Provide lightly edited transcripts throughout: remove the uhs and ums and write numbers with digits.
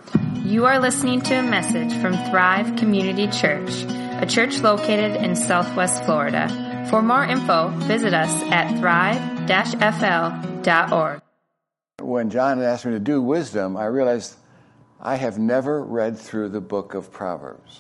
You are listening to a message from Thrive Community Church, a church located in Southwest Florida. For more info, visit us at thrive-fl.org. When John asked me to do wisdom, I realized I have never read through the book of Proverbs.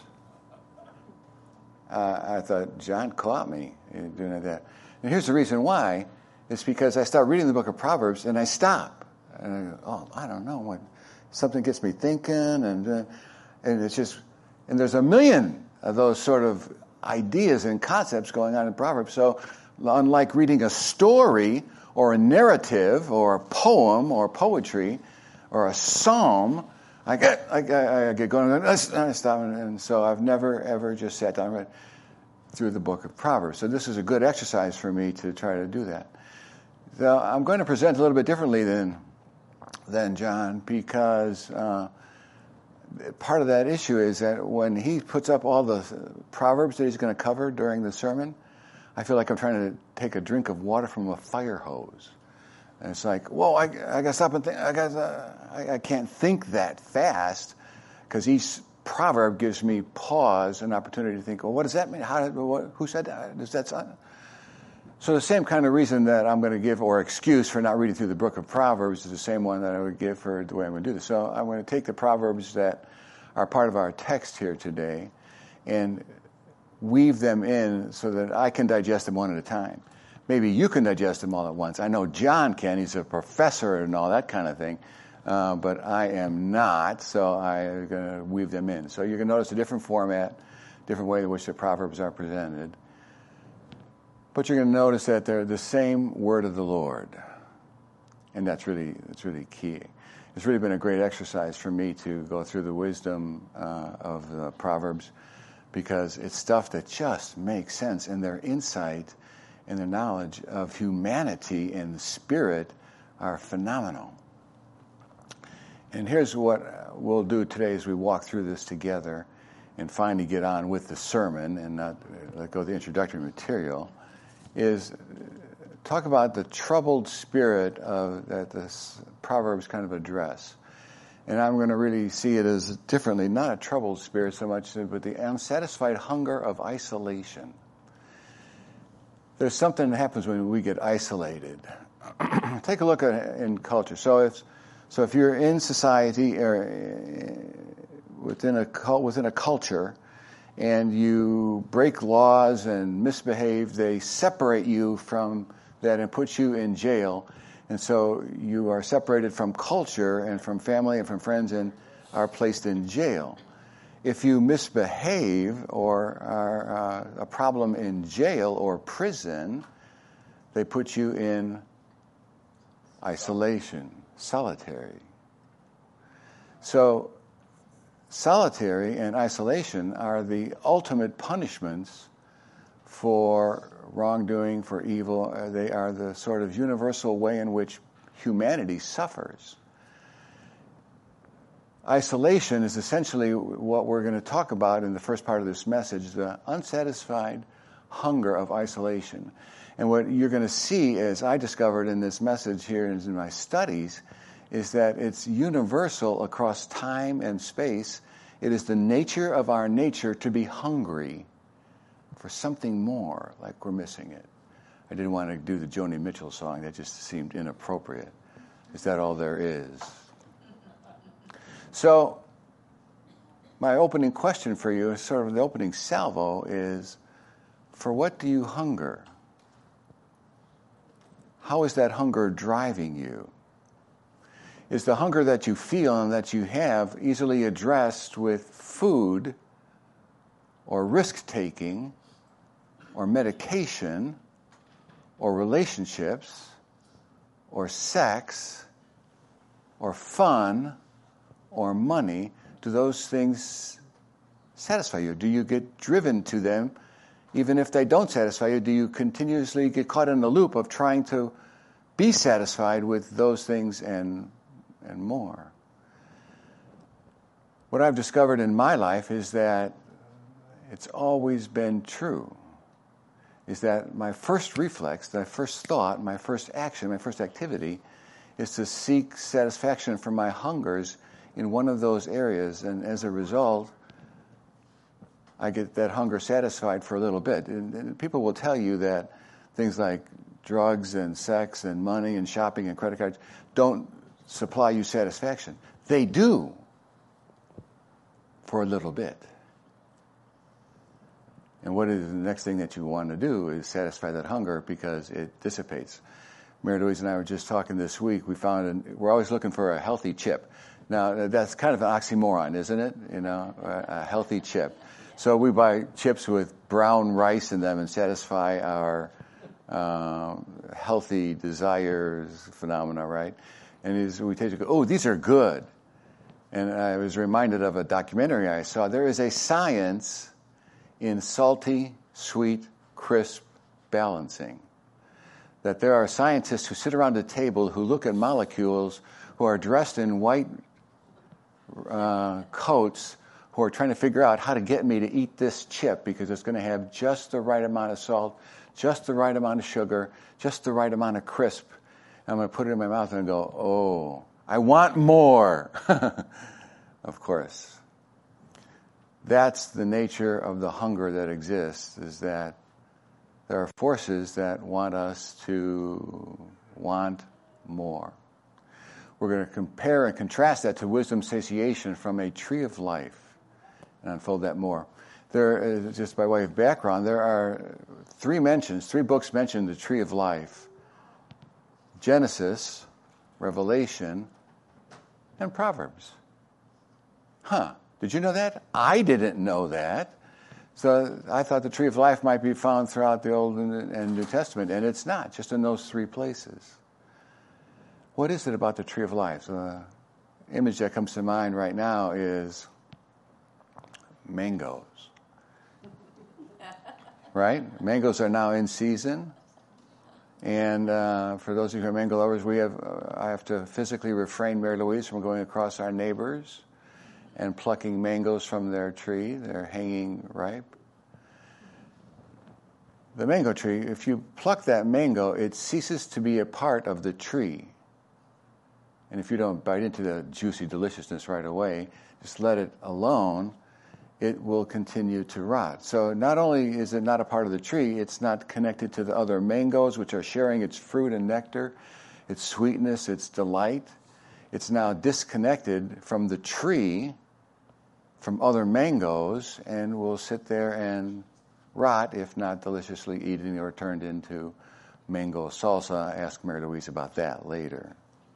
I thought, John caught me doing that. And here's the reason why. It's because I start reading the book of Proverbs and I stop. And I go, I don't know. What, something gets me thinking. And it's just, and there's a million of those sort of ideas and concepts going on in Proverbs. So unlike reading a story or a narrative or a poem or poetry or a psalm, I get going, and I stop. And so I've never, ever just sat down and read through the book of Proverbs. So this is a good exercise for me to try to do that. So I'm going to present a little bit differently than John, because part of that issue is that when he puts up all the Proverbs that he's going to cover during the sermon, I feel like I'm trying to take a drink of water from a fire hose. And it's like, whoa, I got to stop and think. I can't think that fast, because each proverb gives me pause, an opportunity to think, well, what does that mean? Who said that? Does that sound? So the same kind of reason that I'm going to give, or excuse for not reading through the book of Proverbs, is the same one that I would give for the way I'm going to do this. So I'm going to take the Proverbs that are part of our text here today and weave them in so that I can digest them one at a time. Maybe you can digest them all at once. I know John can. He's a professor and all that kind of thing. But I am not, so I'm going to weave them in. So you can notice a different format, different way in which the Proverbs are presented. But you're going to notice that they're the same word of the Lord. And that's really key. It's really been a great exercise for me to go through the wisdom of the Proverbs, because it's stuff that just makes sense, and their insight and their knowledge of humanity and the spirit are phenomenal. And here's what we'll do today as we walk through this together and finally get on with the sermon and not let go of the introductory material, is talk about the troubled spirit that this Proverbs kind of address. And I'm going to really see it as differently, not a troubled spirit so much, but the unsatisfied hunger of isolation. There's something that happens when we get isolated. Take a look at in culture. So if you're in society or within a culture, and you break laws and misbehave, they separate you from that and put you in jail. And so you are separated from culture and from family and from friends and are placed in jail. If you misbehave or are a problem in jail or prison, they put you in isolation, solitary. So solitary and isolation are the ultimate punishments for wrongdoing, for evil. They are the sort of universal way in which humanity suffers. Isolation is essentially what we're going to talk about in the first part of this message, the unsatisfied hunger of isolation. And what you're going to see, as I discovered in this message here in my studies, is that it's universal across time and space. It is the nature of our nature to be hungry for something more, like we're missing it. I didn't want to do the Joni Mitchell song. That just seemed inappropriate. Is that all there is? So my opening question for you, is sort of the opening salvo, is, for what do you hunger? How is that hunger driving you? Is the hunger that you feel and that you have easily addressed with food or risk-taking or medication or relationships or sex or fun or money? Do those things satisfy you? Do you get driven to them? Even if they don't satisfy you, do you continuously get caught in the loop of trying to be satisfied with those things and more? What I've discovered in my life is that it's always been true, is that my first reflex, my first thought, my first action, my first activity is to seek satisfaction for my hungers in one of those areas, and as a result, I get that hunger satisfied for a little bit. And people will tell you that things like drugs and sex and money and shopping and credit cards don't supply you satisfaction. They do for a little bit. And what is the next thing that you want to do is satisfy that hunger because it dissipates. Mary Louise and I were just talking this week. We're always looking for a healthy chip. Now, that's kind of an oxymoron, isn't it? A healthy chip. So we buy chips with brown rice in them and satisfy our healthy desires phenomena, right? And we taste it, oh, these are good. And I was reminded of a documentary I saw. There is a science in salty, sweet, crisp balancing. That there are scientists who sit around a table who look at molecules who are dressed in white coats who are trying to figure out how to get me to eat this chip because it's going to have just the right amount of salt, just the right amount of sugar, just the right amount of crisp. And I'm going to put it in my mouth and go, oh, I want more. Of course. That's the nature of the hunger that exists, is that there are forces that want us to want more. We're going to compare and contrast that to wisdom satiation from a tree of life and unfold that more. Just by way of background, there are three books mention the tree of life: Genesis, Revelation, and Proverbs. Did you know that? I didn't know that. So I thought the tree of life might be found throughout the Old and New Testament, and it's not, just in those three places. What is it about the tree of life? The image that comes to mind right now is mangoes. Right? Mangoes are now in season. And for those of you who are mango lovers, I have to physically refrain Mary Louise from going across our neighbors and plucking mangoes from their tree. They're hanging ripe. The mango tree, if you pluck that mango, it ceases to be a part of the tree. And if you don't bite into the juicy deliciousness right away, just let it alone, it will continue to rot. So not only is it not a part of the tree, it's not connected to the other mangoes, which are sharing its fruit and nectar, its sweetness, its delight. It's now disconnected from the tree, from other mangoes, and will sit there and rot if not deliciously eaten or turned into mango salsa. Ask Mary Louise about that later.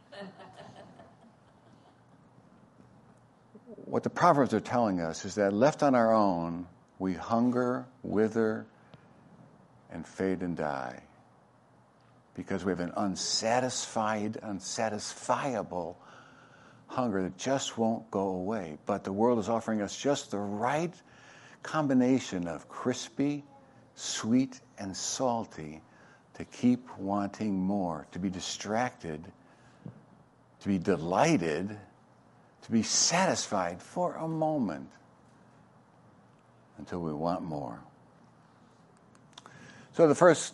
What the Proverbs are telling us is that left on our own, we hunger, wither, and fade and die because we have an unsatisfiable hunger that just won't go away. But the world is offering us just the right combination of crispy, sweet, and salty to keep wanting more, to be distracted, to be delighted, to be satisfied for a moment until we want more. So the first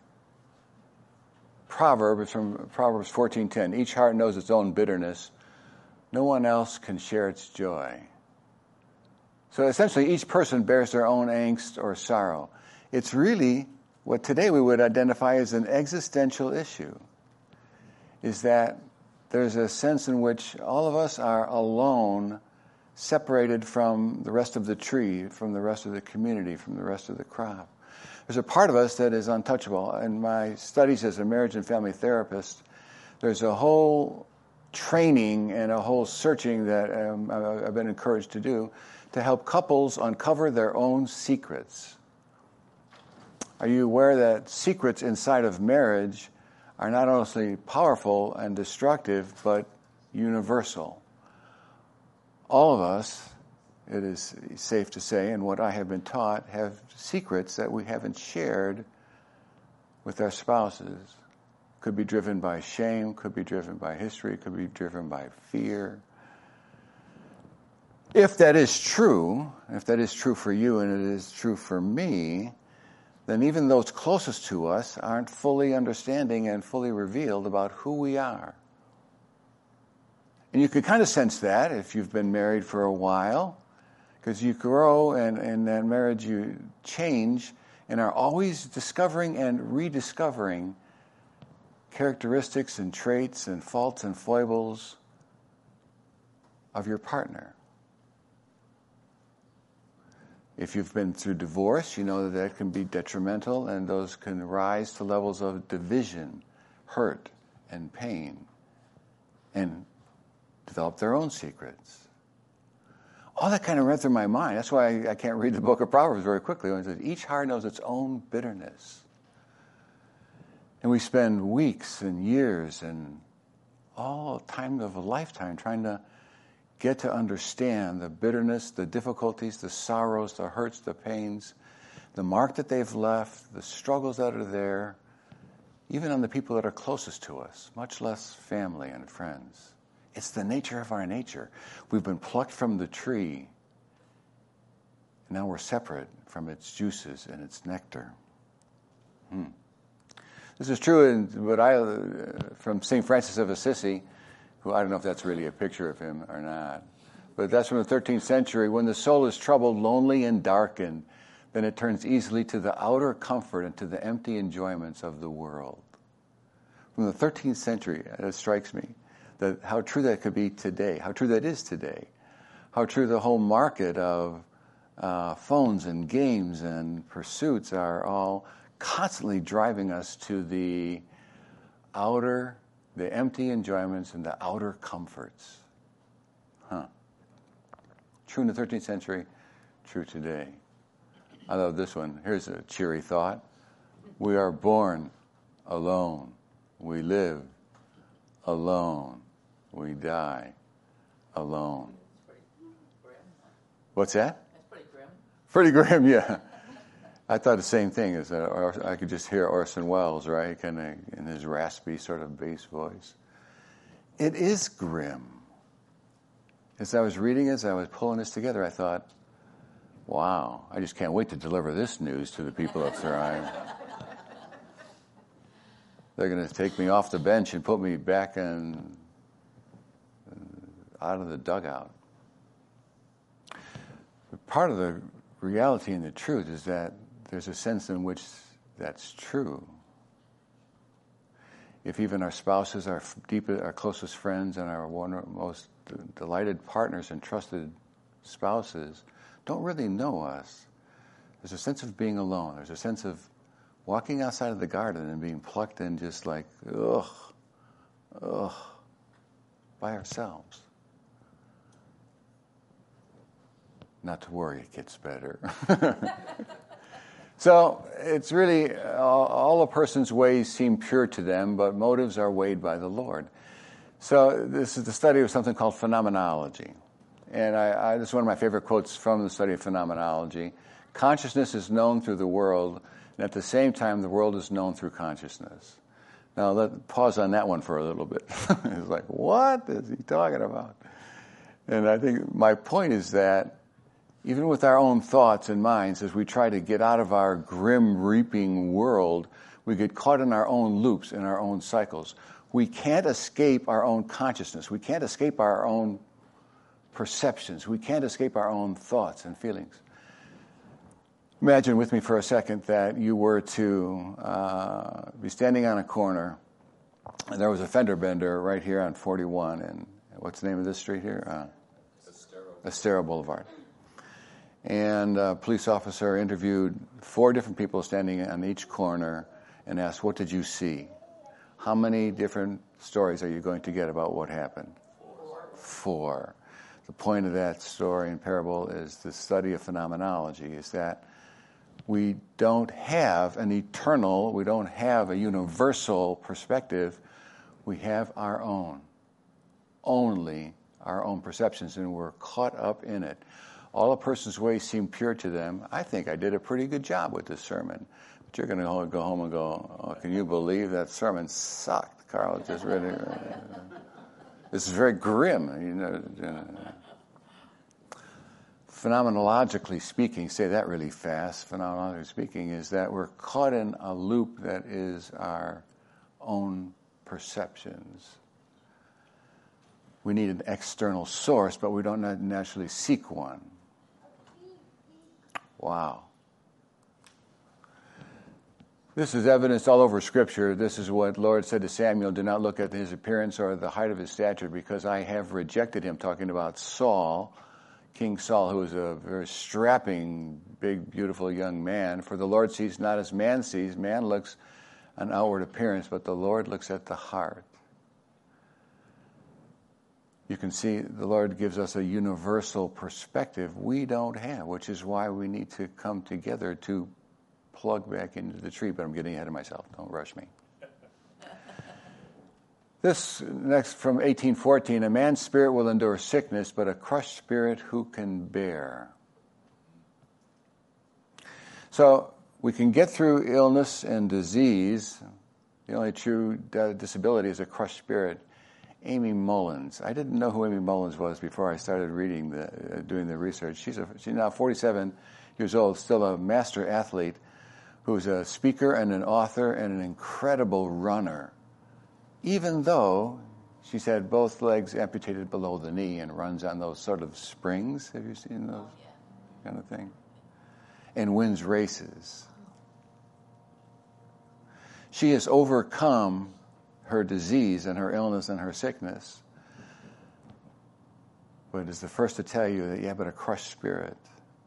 proverb is from Proverbs 14:10. Each heart knows its own bitterness. No one else can share its joy. So essentially, each person bears their own angst or sorrow. It's really what today we would identify as an existential issue, is that there's a sense in which all of us are alone, separated from the rest of the tree, from the rest of the community, from the rest of the crop. There's a part of us that is untouchable. In my studies as a marriage and family therapist, there's a whole training and a whole searching that I've been encouraged to do to help couples uncover their own secrets. Are you aware that secrets inside of marriage are not only powerful and destructive, but universal? All of us, it is safe to say, and what I have been taught, have secrets that we haven't shared with our spouses. Could be driven by shame, could be driven by history, could be driven by fear. If that is true for you and it is true for me, then even those closest to us aren't fully understanding and fully revealed about who we are. And you can kind of sense that if you've been married for a while, because you grow and in that marriage you change and are always discovering and rediscovering characteristics and traits and faults and foibles of your partner. If you've been through divorce, you know that can be detrimental, and those can rise to levels of division, hurt, and pain, and develop their own secrets. All that kind of ran through my mind. That's why I can't read the book of Proverbs very quickly. It says, each heart knows its own bitterness. And we spend weeks and years and all time of a lifetime trying to get to understand the bitterness, the difficulties, the sorrows, the hurts, the pains, the mark that they've left, the struggles that are there, even on the people that are closest to us, much less family and friends. It's the nature of our nature. We've been plucked from the tree, and now we're separate from its juices and its nectar. This is true from St. Francis of Assisi, who I don't know if that's really a picture of him or not. But that's from the 13th century. When the soul is troubled, lonely, and darkened, then it turns easily to the outer comfort and to the empty enjoyments of the world. From the 13th century, it strikes me that how true that could be today, how true that is today, how true the whole market of phones and games and pursuits are all constantly driving us to the empty enjoyments and the outer comforts. True in the 13th century, true today. I love this one. Here's a cheery thought. We are born alone. We live alone. We die alone. What's that? That's pretty grim. Pretty grim, yeah. I thought the same thing. Is that I could just hear Orson Welles, right, kind of in his raspy sort of bass voice. It is grim. As I was reading, as I was pulling this together, I thought, wow, I just can't wait to deliver this news to the people of Thrive. They're going to take me off the bench and put me back out of the dugout. But part of the reality and the truth is that there's a sense in which that's true. If even our spouses, our closest friends, and our most delighted partners and trusted spouses don't really know us, there's a sense of being alone. There's a sense of walking outside of the garden and being plucked in just like, by ourselves. Not to worry, it gets better. So it's really, all a person's ways seem pure to them, but motives are weighed by the Lord. So this is the study of something called phenomenology. And this is one of my favorite quotes from the study of phenomenology. Consciousness is known through the world, and at the same time, the world is known through consciousness. Now, pause on that one for a little bit. It's like, what is he talking about? And I think my point is that even with our own thoughts and minds, as we try to get out of our grim reaping world, we get caught in our own loops, in our own cycles. We can't escape our own consciousness. We can't escape our own perceptions. We can't escape our own thoughts and feelings. Imagine with me for a second that you were to be standing on a corner, and there was a fender bender right here on 41. And what's the name of this street here? Estero Boulevard. And a police officer interviewed 4 different people standing on each corner and asked, what did you see? How many different stories are you going to get about what happened? 4. The point of that story and parable is the study of phenomenology, is that we don't have an eternal, we don't have a universal perspective. We have our own, only our own perceptions, and we're caught up in it. All a person's ways seem pure to them. I think I did a pretty good job with this sermon. But you're going to go home and go, oh, can you believe that sermon sucked? Carl just really this is very grim. Phenomenologically speaking, say that really fast, phenomenologically speaking, is that we're caught in a loop that is our own perceptions. We need an external source, but we don't naturally seek one. Wow. This is evidenced all over Scripture. This is what the Lord said to Samuel, do not look at his appearance or the height of his stature, because I have rejected him, talking about Saul, King Saul, who was a very strapping, big, beautiful young man. For the Lord sees not as man sees. Man looks an outward appearance, but the Lord looks at the heart. You can see the Lord gives us a universal perspective we don't have, which is why we need to come together to plug back into the tree. But I'm getting ahead of myself. Don't rush me. This next from 1814, a man's spirit will endure sickness, but a crushed spirit who can bear? So we can get through illness and disease. The only true disability is a crushed spirit. Amy Mullins. I didn't know who Amy Mullins was before I started reading doing the research. She's now 47 years old, still a master athlete, who's a speaker and an author and an incredible runner. Even though she's had both legs amputated below the knee and runs on those sort of springs. Have you seen those kind of thing? And wins races. She has overcome her disease and her illness and her sickness, but is the first to tell you that, but a crushed spirit.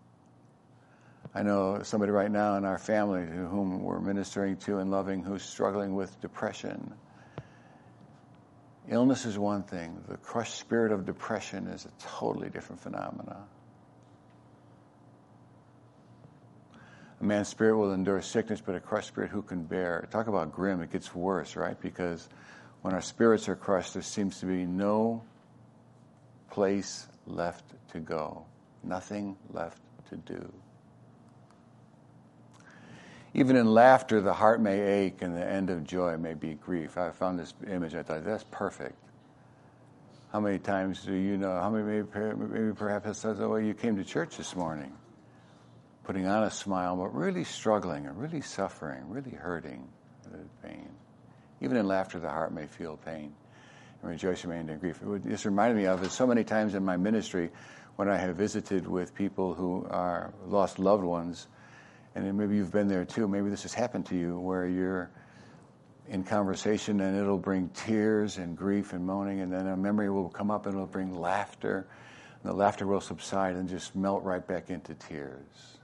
I know somebody right now in our family whom we're ministering to and loving who's struggling with depression. Illness is one thing. The crushed spirit of depression is a totally different phenomenon. A man's spirit will endure sickness, but a crushed spirit who can bear? Talk about grim. It gets worse, right? Because when our spirits are crushed, there seems to be no place left to go. Nothing left to do. Even in laughter, the heart may ache, and the end of joy may be grief. I found this image. I thought, that's perfect. How many times do you know? How many maybe perhaps it says, oh, you came to church this morning, putting on a smile, but really struggling and really suffering, really hurting, pain. Even in laughter, the heart may feel pain, and rejoice may end in grief. This reminded me of it so many times in my ministry when I have visited with people who are lost loved ones. And maybe you've been there too. Maybe this has happened to you where you're in conversation and it'll bring tears and grief and moaning, and then a memory will come up and it'll bring laughter. And the laughter will subside and just melt right back into tears.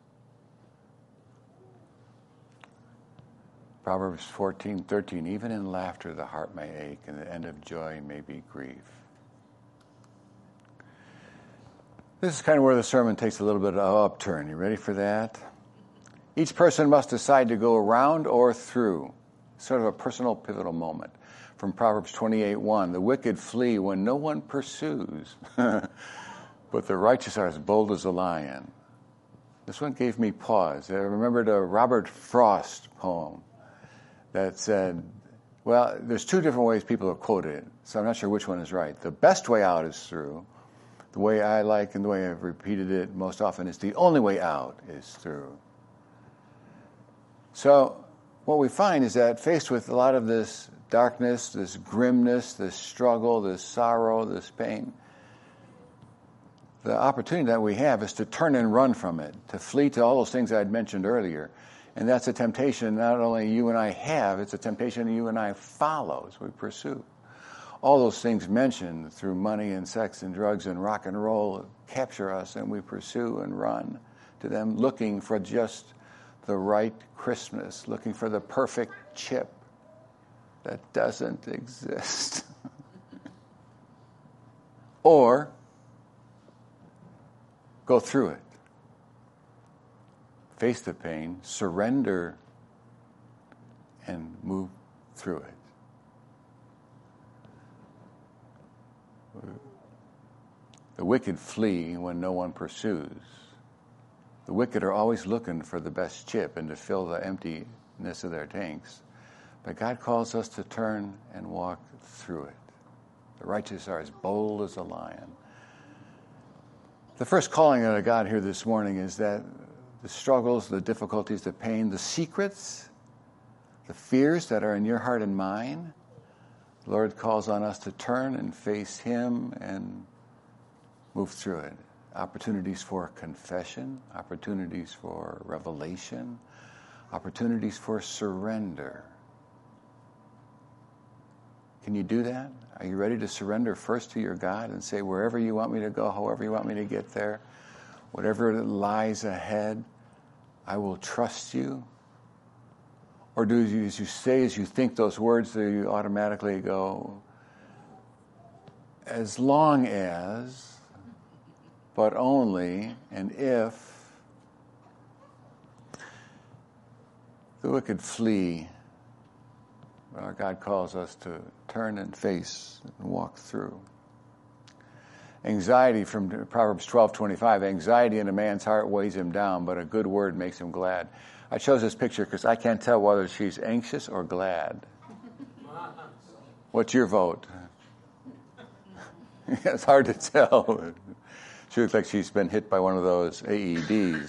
Proverbs 14:13, even in laughter the heart may ache, and the end of joy may be grief. This is kind of where the sermon takes a little bit of an upturn. You ready for that? Each person must decide to go around or through. Sort of a personal pivotal moment. From Proverbs 28:1, the wicked flee when no one pursues, but the righteous are as bold as a lion. This one gave me pause. I remembered a Robert Frost poem that said, well, there's two different ways people have quoted it, so I'm not sure which one is right. The best way out is through. The way I like and the way I've repeated it most often is the only way out is through. So what we find is that faced with a lot of this darkness, this grimness, this struggle, this sorrow, this pain, the opportunity that we have is to turn and run from it, to flee to all those things I had mentioned earlier. And that's a temptation not only you and I have, it's a temptation you and I follow as we pursue. All those things mentioned through money and sex and drugs and rock and roll capture us, and we pursue and run to them looking for just the right Christmas, looking for the perfect chip that doesn't exist. Or go through it. Face the pain, surrender, and move through it. The wicked flee when no one pursues. The wicked are always looking for the best chip and to fill the emptiness of their tanks. But God calls us to turn and walk through it. The righteous are as bold as a lion. The first calling that I got here this morning is that the struggles, the difficulties, the pain, the secrets, the fears that are in your heart and mine, The Lord calls on us to turn and face Him and move through it. Opportunities for confession, opportunities for revelation, opportunities for surrender. Can you do that? Are you ready to surrender first to your God and say, wherever you want me to go, however you want me to get there, whatever lies ahead, I will trust you? Or do you, as you say, as you think those words, do you automatically go, as long as, but only, and if the wicked flee, our God calls us to turn and face and walk through. Anxiety from Proverbs 12:25. Anxiety in a man's heart weighs him down, but a good word makes him glad. I chose this picture because I can't tell whether she's anxious or glad. What's your vote? It's hard to tell. She looks like she's been hit by one of those AEDs.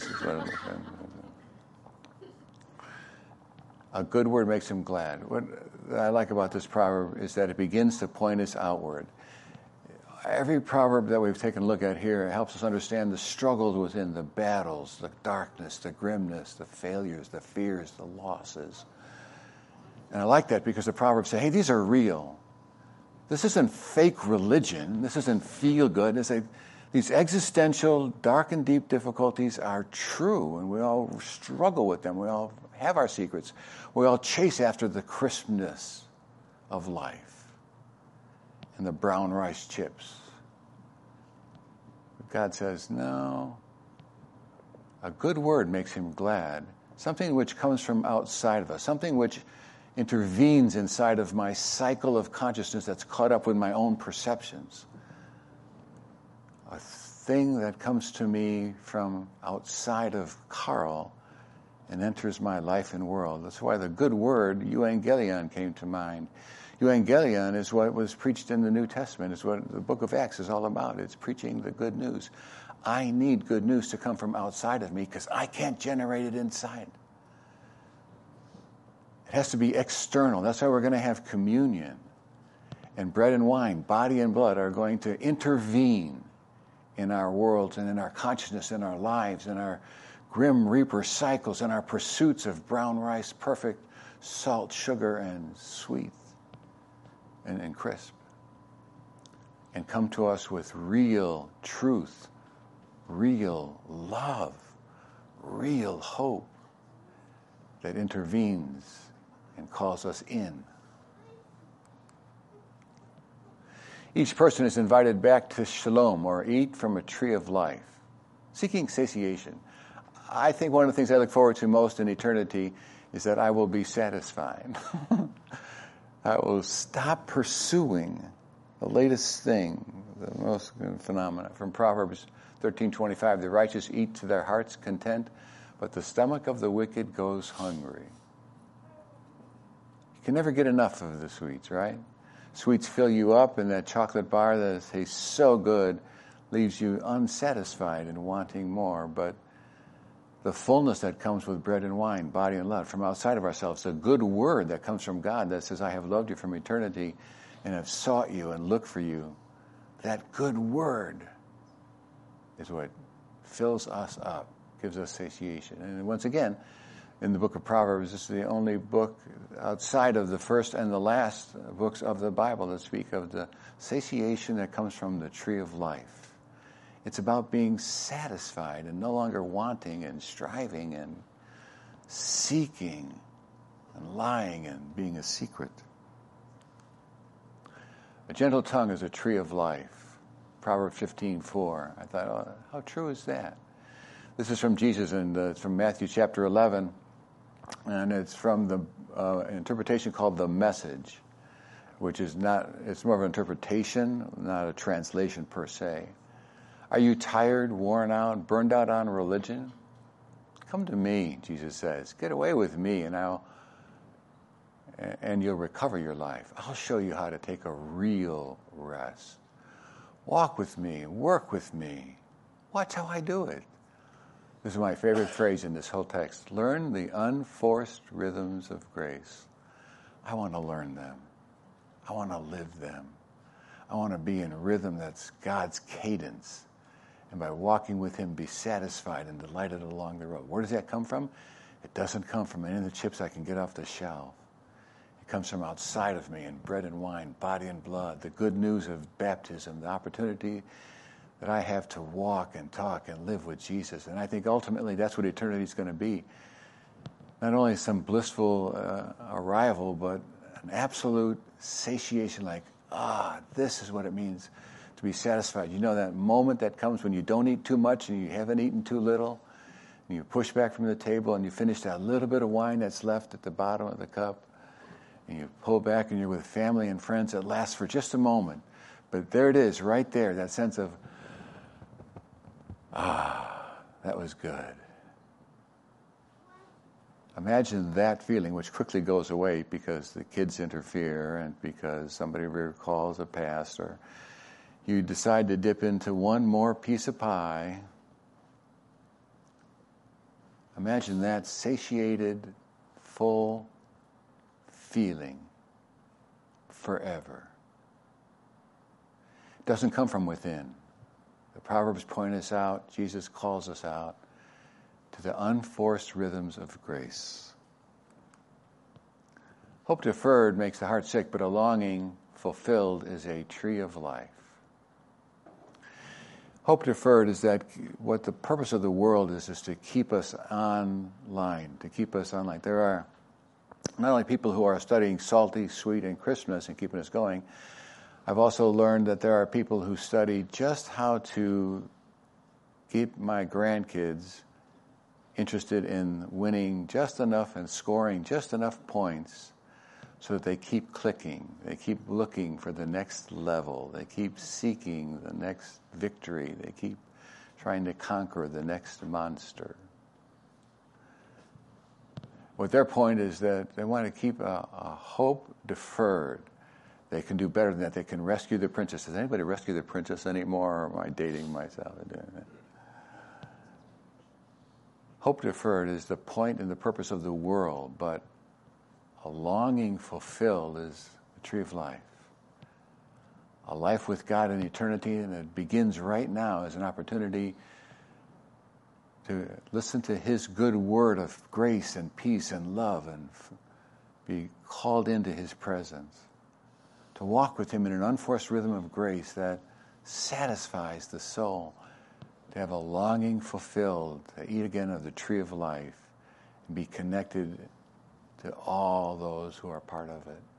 A good word makes him glad. What I like about this proverb is that it begins to point us outward. Every proverb that we've taken a look at here helps us understand the struggles within, the battles, the darkness, the grimness, the failures, the fears, the losses. And I like that because the proverbs say, hey, these are real. This isn't fake religion. This isn't feel good. These existential, dark and deep difficulties are true, and we all struggle with them. We all have our secrets. We all chase after the crispness of life and the brown rice chips. But God says, no. A good word makes him glad. Something which comes from outside of us. Something which intervenes inside of my cycle of consciousness that's caught up with my own perceptions. A thing that comes to me from outside of Carl and enters my life and world. That's why the good word, euangelion, came to mind. Euangelion is what was preached in the New Testament. It's what the book of Acts is all about. It's preaching the good news. I need good news to come from outside of me because I can't generate it inside. It has to be external. That's why we're going to have communion. And bread and wine, body and blood, are going to intervene in our worlds and in our consciousness, in our lives, in our grim reaper cycles, in our pursuits of brown rice, perfect salt, sugar, and sweet and crisp. And come to us with real truth, real love, real hope that intervenes and calls us in. Each person is invited back to shalom, or eat from a tree of life, seeking satiation. I think one of the things I look forward to most in eternity is that I will be satisfied. I will stop pursuing the latest thing, the most phenomena. From Proverbs 13:25, the righteous eat to their heart's content, but the stomach of the wicked goes hungry. You can never get enough of the sweets, right? Sweets fill you up, and that chocolate bar that tastes so good leaves you unsatisfied and wanting more. But the fullness that comes with bread and wine, body and blood, from outside of ourselves, a good word that comes from God that says, I have loved you from eternity and have sought you and looked for you. That good word is what fills us up, gives us satiation. And once again, in the book of Proverbs, this is the only book outside of the first and the last books of the Bible that speak of the satiation that comes from the tree of life. It's about being satisfied and no longer wanting and striving and seeking and lying and being a secret. A gentle tongue is a tree of life. Proverbs 15:4. I thought, oh, how true is that? This is from Jesus, and it's from Matthew chapter 11, and it's from the interpretation called The Message, which is not, it's more of an interpretation, not a translation per se. Are you tired, worn out, burned out on religion? Come to me, Jesus says. Get away with me, and you'll recover your life. I'll show you how to take a real rest. Walk with me, work with me. Watch how I do it. This is my favorite phrase in this whole text. Learn the unforced rhythms of grace. I want to learn them. I want to live them. I want to be in a rhythm that's God's cadence. And by walking with him, be satisfied and delighted along the road. Where does that come from? It doesn't come from any of the chips I can get off the shelf. It comes from outside of me in bread and wine, body and blood, the good news of baptism, the opportunity that I have to walk and talk and live with Jesus. And I think ultimately that's what eternity is going to be. Not only some blissful arrival, but an absolute satiation like, this is what it means to be satisfied. You know that moment that comes when you don't eat too much and you haven't eaten too little, and you push back from the table and you finish that little bit of wine that's left at the bottom of the cup, and you pull back and you're with family and friends that lasts for just a moment. But there it is, right there, that sense of, that was good. Imagine that feeling, which quickly goes away because the kids interfere and because somebody recalls a past, or you decide to dip into one more piece of pie. Imagine that satiated, full feeling forever. It doesn't come from within. The Proverbs point us out, Jesus calls us out to the unforced rhythms of grace. Hope deferred makes the heart sick, but a longing fulfilled is a tree of life. Hope deferred is that what the purpose of the world is to keep us online, to keep us online. There are not only people who are studying salty, sweet, and Christmas and keeping us going. I've also learned that there are people who study just how to keep my grandkids interested in winning just enough and scoring just enough points so that they keep clicking. They keep looking for the next level. They keep seeking the next victory. They keep trying to conquer the next monster. What their point is that they want to keep a hope deferred. They can do better than that. They can rescue the princess. Does anybody rescue the princess anymore, or am I dating myself? Hope deferred is the point and the purpose of the world, but a longing fulfilled is the tree of life. A life with God in eternity, and it begins right now as an opportunity to listen to his good word of grace and peace and love and be called into his presence. To walk with him in an unforced rhythm of grace that satisfies the soul. To have a longing fulfilled, to eat again of the tree of life and be connected to all those who are part of it.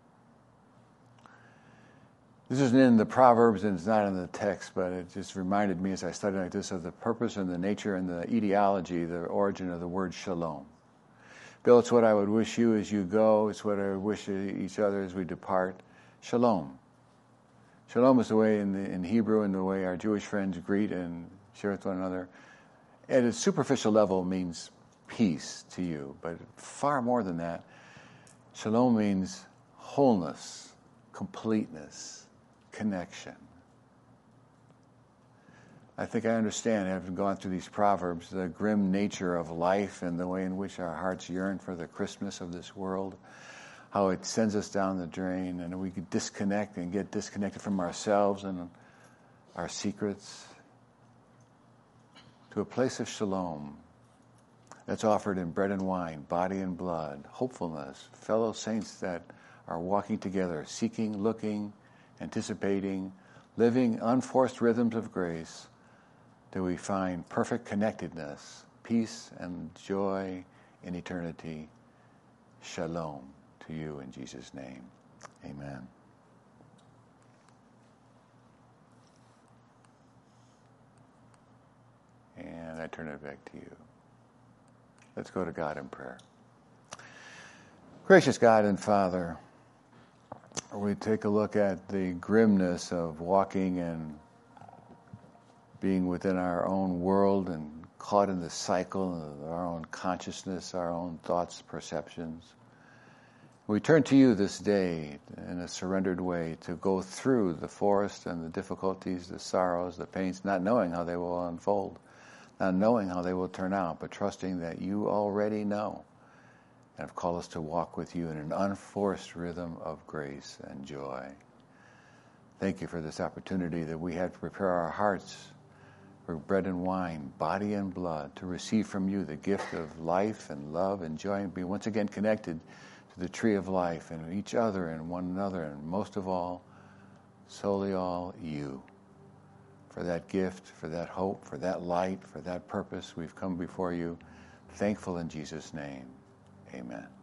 This isn't in the Proverbs and it's not in the text, but it just reminded me as I studied like this of the purpose and the nature and the etiology, the origin of the word shalom. Bill, it's what I would wish you as you go. It's what I would wish each other as we depart. Shalom. Shalom is the way in Hebrew and the way our Jewish friends greet and share with one another. At a superficial level means peace to you, but far more than that. Shalom means wholeness, completeness, connection. I think I understand, having gone through these Proverbs, the grim nature of life and the way in which our hearts yearn for the Christmas of this world, how it sends us down the drain and we could disconnect and get disconnected from ourselves and our secrets to a place of shalom that's offered in bread and wine, body and blood, hopefulness, fellow saints that are walking together, seeking, looking, anticipating, living unforced rhythms of grace, till we find perfect connectedness, peace and joy in eternity. Shalom to you in Jesus' name. Amen. And I turn it back to you. Let's go to God in prayer. Gracious God and Father, we take a look at the grimness of walking and being within our own world and caught in the cycle of our own consciousness, our own thoughts, perceptions. We turn to you this day in a surrendered way to go through the forest and the difficulties, the sorrows, the pains, not knowing how they will unfold, not knowing how they will turn out, but trusting that you already know and have called us to walk with you in an unforced rhythm of grace and joy. Thank you for this opportunity that we had to prepare our hearts for bread and wine, body and blood, to receive from you the gift of life and love and joy, and be once again connected to the tree of life and each other and one another, and most of all, solely all you. For that gift, for that hope, for that light, for that purpose, we've come before you, thankful in Jesus' name. Amen.